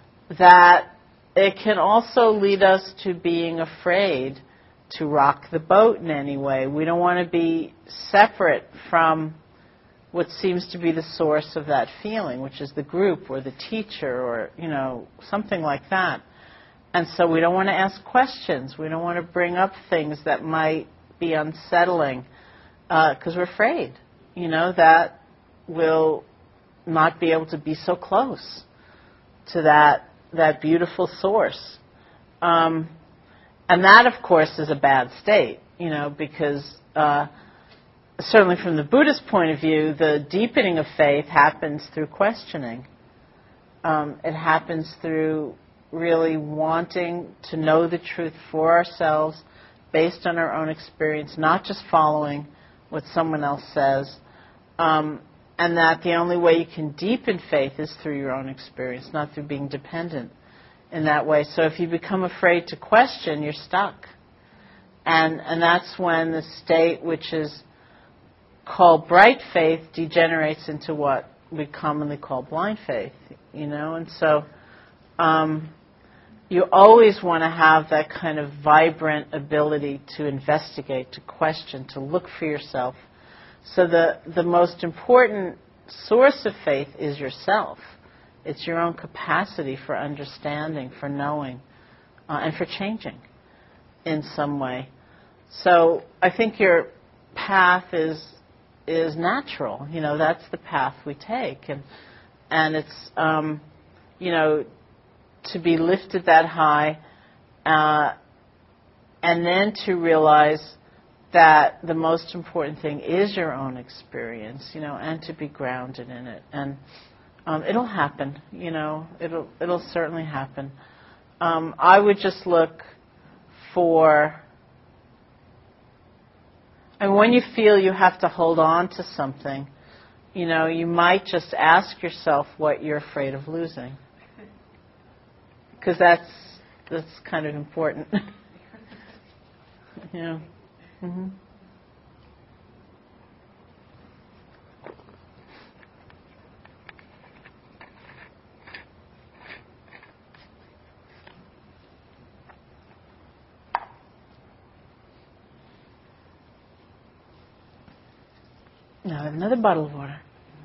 Speaker 1: that it can also lead us to being afraid to rock the boat in any way. We don't want to be separate from what seems to be the source of that feeling, which is the group or the teacher or, you know, something like that. And so we don't want to ask questions. We don't want to bring up things that might be unsettling because uh, we're afraid, you know, that we'll not be able to be so close to that that beautiful source. Um, and that, of course, is a bad state, you know, because uh, certainly from the Buddhist point of view, the deepening of faith happens through questioning. Um, it happens through really wanting to know the truth for ourselves based on our own experience, not just following what someone else says, um, and that the only way you can deepen faith is through your own experience, not through being dependent in that way. So if you become afraid to question, you're stuck. And, and that's when the state, which is called bright faith, degenerates into what we commonly call blind faith, you know. And so um, you always want to have that kind of vibrant ability to investigate, to question, to look for yourself. So the, the most important source of faith is yourself. It's your own capacity for understanding, for knowing, uh, and for changing in some way. So I think your path is is natural. You know, that's the path we take, and and it's um, you know, to be lifted that high, uh, and then to realize that the most important thing is your own experience, you know, and to be grounded in it. And um, it'll happen, you know, it'll it'll certainly happen. Um, I would just look for, and when you feel you have to hold on to something, you know, you might just ask yourself what you're afraid of losing. Because that's, that's kind of important. Yeah. Mm-hmm. Now, another bottle of water.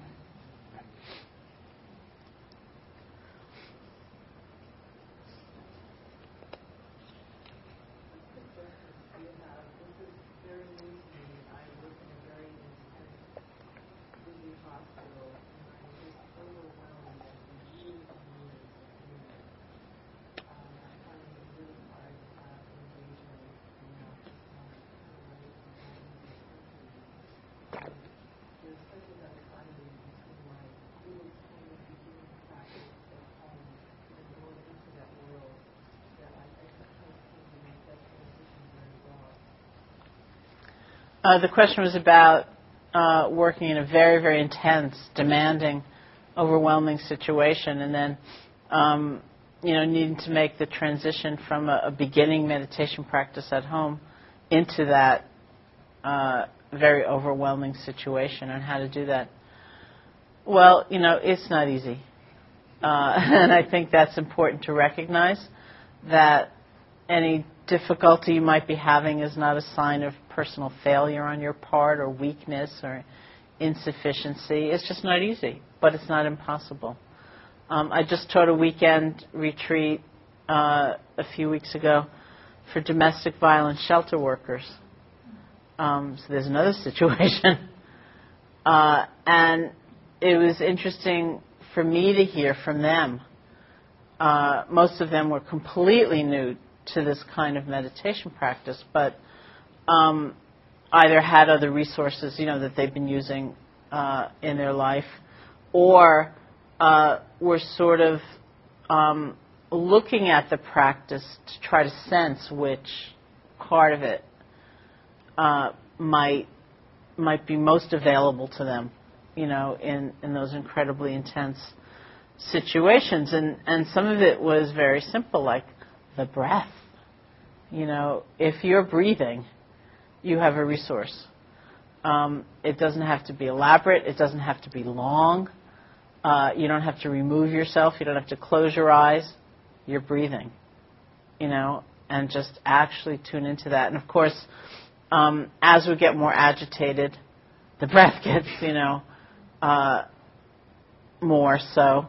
Speaker 1: Uh, the question was about uh, working in a very, very intense, demanding, overwhelming situation, and then, um, you know, needing to make the transition from a, a beginning meditation practice at home into that uh, very overwhelming situation, and how to do that. Well, you know, it's not easy, uh, and I think that's important to recognize, that any difficulty you might be having is not a sign of personal failure on your part, or weakness, or insufficiency. It's just not easy, but it's not impossible. Um, I just taught a weekend retreat uh, a few weeks ago for domestic violence shelter workers. Um, so there's another situation. Uh, and it was interesting for me to hear from them. Uh, most of them were completely new to this kind of meditation practice, but um, either had other resources, you know, that they've been using uh, in their life, or uh, were sort of um, looking at the practice to try to sense which part of it uh, might might be most available to them, you know, in, in those incredibly intense situations. And, and some of it was very simple, like the breath. You know, if you're breathing, you have a resource. Um, it doesn't have to be elaborate. It doesn't have to be long. Uh, you don't have to remove yourself. You don't have to close your eyes. You're breathing, you know, and just actually tune into that. And, of course, um, as we get more agitated, the breath gets, you know, uh, more so.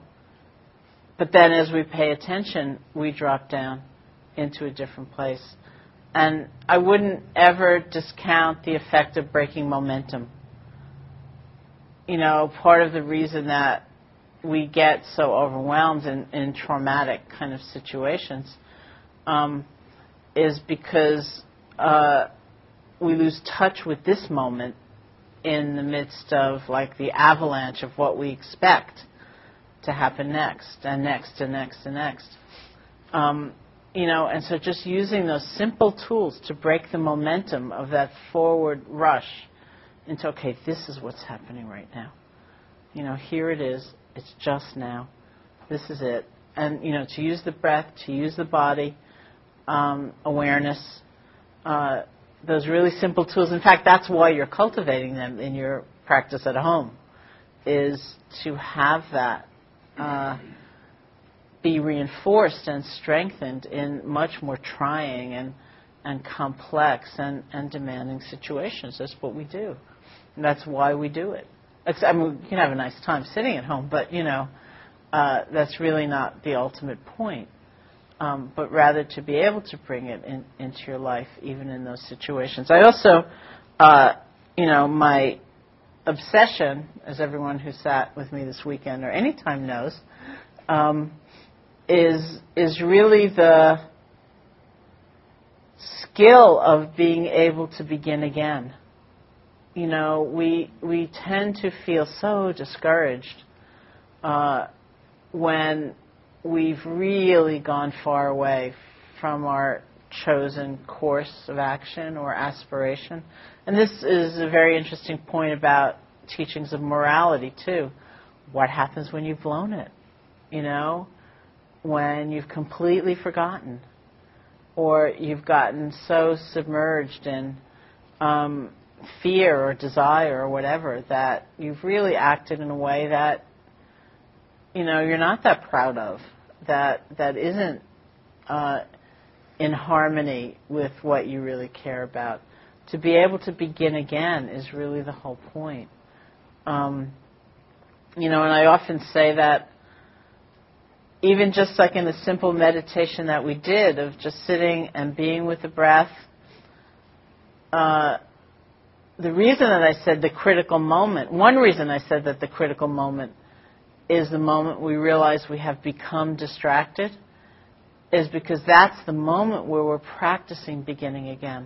Speaker 1: But then as we pay attention, we drop down into a different place. And I wouldn't ever discount the effect of breaking momentum. You know, part of the reason that we get so overwhelmed in, in traumatic kind of situations um, is because uh, we lose touch with this moment in the midst of, like, the avalanche of what we expect to happen next, and next, and next, and next. Um, you know, and so just using those simple tools to break the momentum of that forward rush into, okay, this is what's happening right now. You know, here it is. It's just now. This is it. And, you know, to use the breath, to use the body, um, awareness, uh, those really simple tools. In fact, that's why you're cultivating them in your practice at home, is to have that. Uh, be reinforced and strengthened in much more trying and and complex and, and demanding situations. That's what we do. And that's why we do it. It's, I mean, you can have a nice time sitting at home, but, you know, uh, that's really not the ultimate point. Um, but rather to be able to bring it in, into your life, even in those situations. I also, uh, you know, my obsession, as everyone who sat with me this weekend or any time knows, um, is is really the skill of being able to begin again. You know, we we tend to feel so discouraged uh, when we've really gone far away from our chosen course of action or aspiration. And this is a very interesting point about teachings of morality, too. What happens when you've blown it? You know, when you've completely forgotten, or you've gotten so submerged in um, fear or desire or whatever that you've really acted in a way that, you know, you're not that proud of, that that isn't uh, in harmony with what you really care about. To be able to begin again is really the whole point. Um, you know, and I often say that even just like in the simple meditation that we did of just sitting and being with the breath, uh, the reason that I said the critical moment, one reason I said that the critical moment is the moment we realize we have become distracted, is because that's the moment where we're practicing beginning again.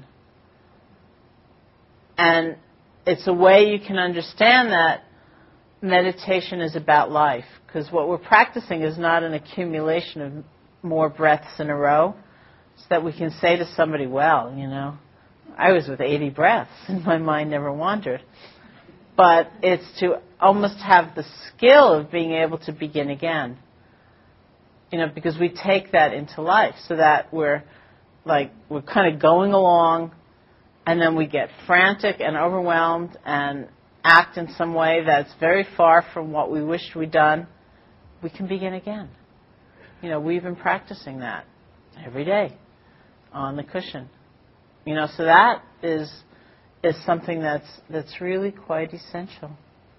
Speaker 1: And it's a way you can understand that meditation is about life, because what we're practicing is not an accumulation of more breaths in a row, so that we can say to somebody, well, you know, I was with eighty breaths and my mind never wandered. But it's to almost have the skill of being able to begin again. You know, because we take that into life so that we're like, we're kind of going along and then we get frantic and overwhelmed and act in some way that's very far from what we wished we'd done. We can begin again. You know, we've been practicing that every day on the cushion. You know, so that is is something that's that's really quite essential.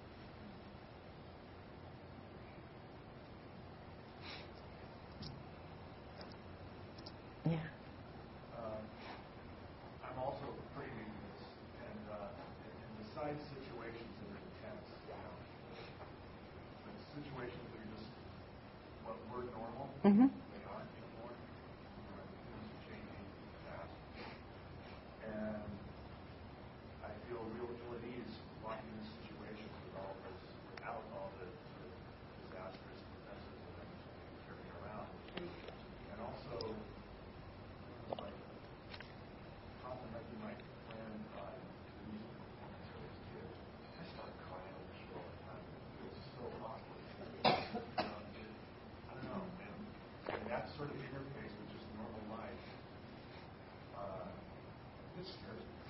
Speaker 1: Yeah.
Speaker 4: Um, I'm also pretty new to this, and uh, in besides situations that are intense, you know, the situations that are just what were normal,
Speaker 1: Mm-hmm.
Speaker 4: they aren't anymore. You know, things are changing fast, and I feel real ill at ease walking this situation with all this, without all the sort of disastrous defenses that I'm carrying around, and also. Like, often like you might plan on the music performance I was kid. I start crying on the show all the time. It feels so awkward. You know, it, I don't know, and, and that sort of interface with just normal life, uh, it scares me.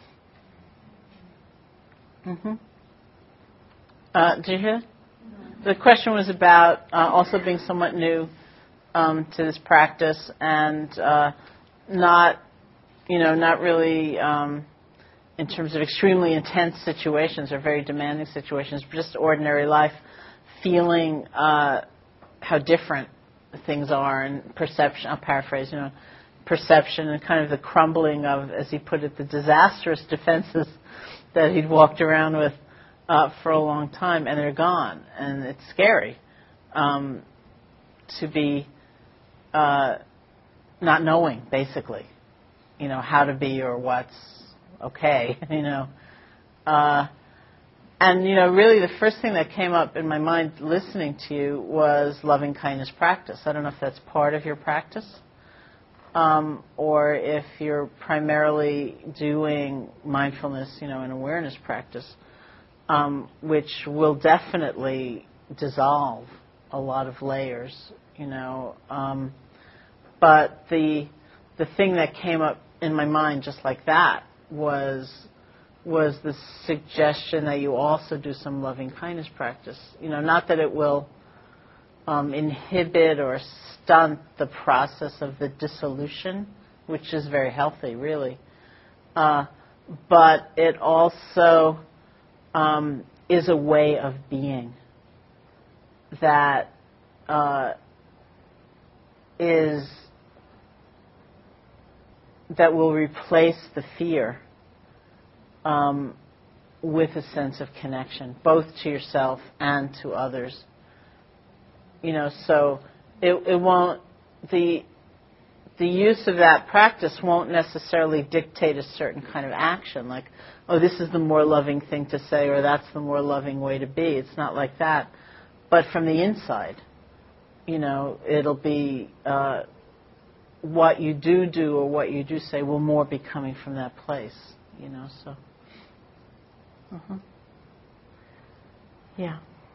Speaker 1: Mm-hmm. Uh, did you hear? The question was about uh, also being somewhat new um, to this practice and uh, not, you know, not really um, in terms of extremely intense situations or very demanding situations, but just ordinary life, feeling uh, how different things are and perception. I'll paraphrase, you know, perception and kind of the crumbling of, as he put it, the disastrous defenses that he'd walked around with uh, for a long time, and they're gone, and it's scary um, to be uh, not knowing, basically, you know, how to be or what's okay, you know. Uh, and, you know, really the first thing that came up in my mind listening to you was loving kindness practice. I don't know if that's part of your practice. Um, or if you're primarily doing mindfulness, you know, and awareness practice, um, which will definitely dissolve a lot of layers, you know. Um, but the the thing that came up in my mind just like that was was the suggestion that you also do some loving kindness practice. You know, not that it will um, inhibit or stunt the process of the dissolution, which is very healthy, really. Uh, but it also um, is a way of being that uh, is that will replace the fear um, with a sense of connection, both to yourself and to others. You know, so it, it won't the the use of that practice won't necessarily dictate a certain kind of action, like, oh, this is the more loving thing to say, or that's the more loving way to be. It's not like that. But from the inside, you know, it'll be uh, what you do do or what you do say will more be coming from that place, you know, so. Uh-huh. Yeah.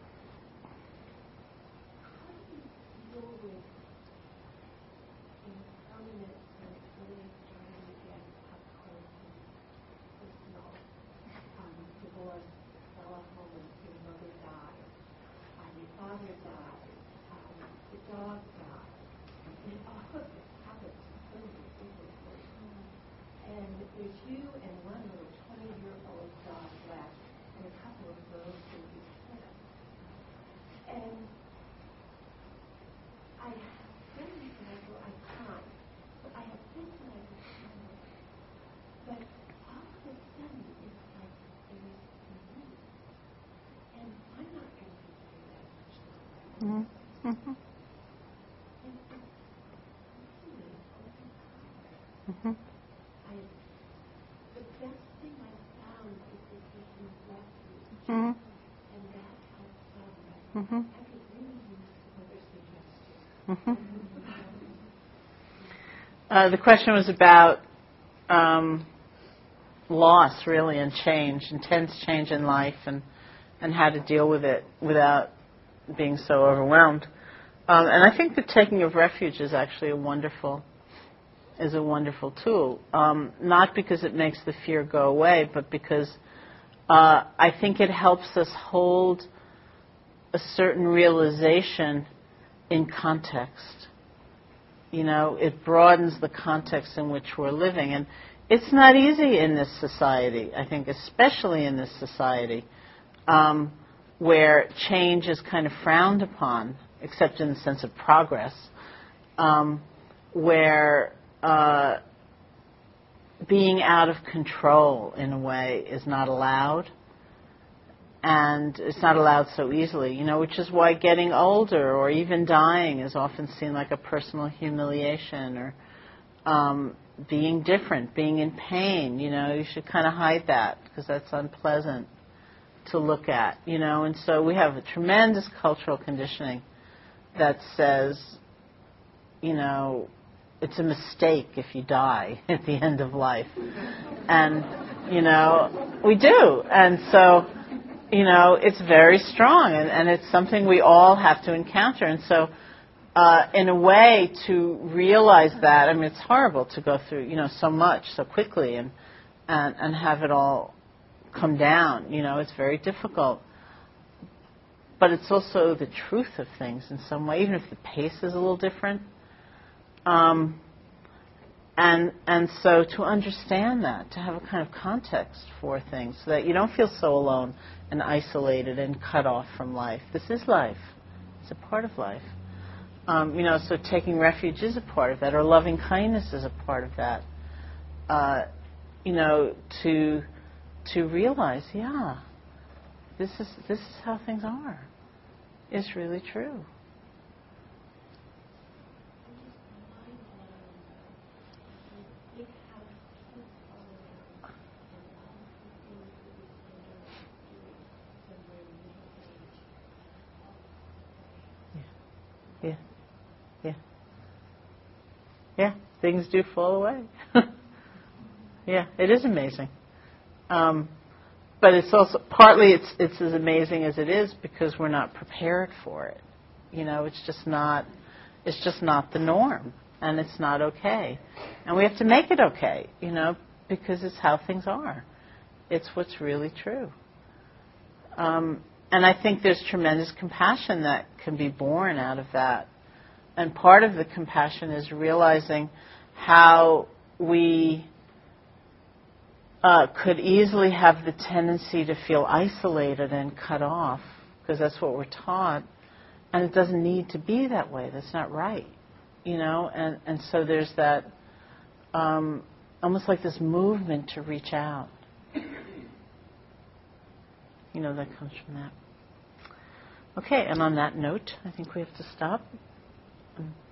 Speaker 1: Mm-hmm. Mm-hmm. Mm-hmm.
Speaker 5: The best thing I found is the taking refuge,
Speaker 1: Mm-hmm.
Speaker 5: and that helps so much.
Speaker 1: Mm-hmm.
Speaker 5: I could really use some other suggestions.
Speaker 1: Mm-hmm. Uh, the question was about um, loss, really, and change, intense change in life, and, and how to deal with it without being so overwhelmed. Um, and I think the taking of refuge is actually a wonderful, is a wonderful tool. Um, not because it makes the fear go away, but because uh, I think it helps us hold a certain realization in context. You know, it broadens the context in which we're living. And it's not easy in this society, I think, especially in this society, um, where change is kind of frowned upon, except in the sense of progress, um, where uh, being out of control, in a way, is not allowed. And it's not allowed so easily, you know, which is why getting older or even dying is often seen like a personal humiliation, or um, being different, being in pain. You know, you should kind of hide that because that's unpleasant to look at, you know. And so we have a tremendous cultural conditioning that says, you know, it's a mistake if you die at the end of life. And, you know, we do. And so, you know, it's very strong, and, and it's something we all have to encounter. And so, uh, in a way, to realize that, I mean, it's horrible to go through, you know, so much so quickly and, and, and have it all come down. You know, it's very difficult. But it's also the truth of things in some way, even if the pace is a little different. Um, and and so to understand that, to have a kind of context for things, so that you don't feel so alone and isolated and cut off from life. This is life. It's a part of life. Um, you know, so taking refuge is a part of that, or loving kindness is a part of that. Uh, you know, to to realize, yeah, this is this is how things are. It's really true. Yeah, yeah, yeah. Things do fall away. Yeah, it is amazing. Um, but it's also partly it's it's as amazing as it is because we're not prepared for it. You know, it's just not it's just not the norm, and it's not okay. And we have to make it okay. You know, because it's how things are. It's what's really true. Um, and I think there's tremendous compassion that can be born out of that. And part of the compassion is realizing how we uh, could easily have the tendency to feel isolated and cut off, because that's what we're taught. And it doesn't need to be that way. That's not right, you know. And, and so there's that, um, almost like this movement to reach out. You know, that comes from that. Okay, and on that note, I think we have to stop.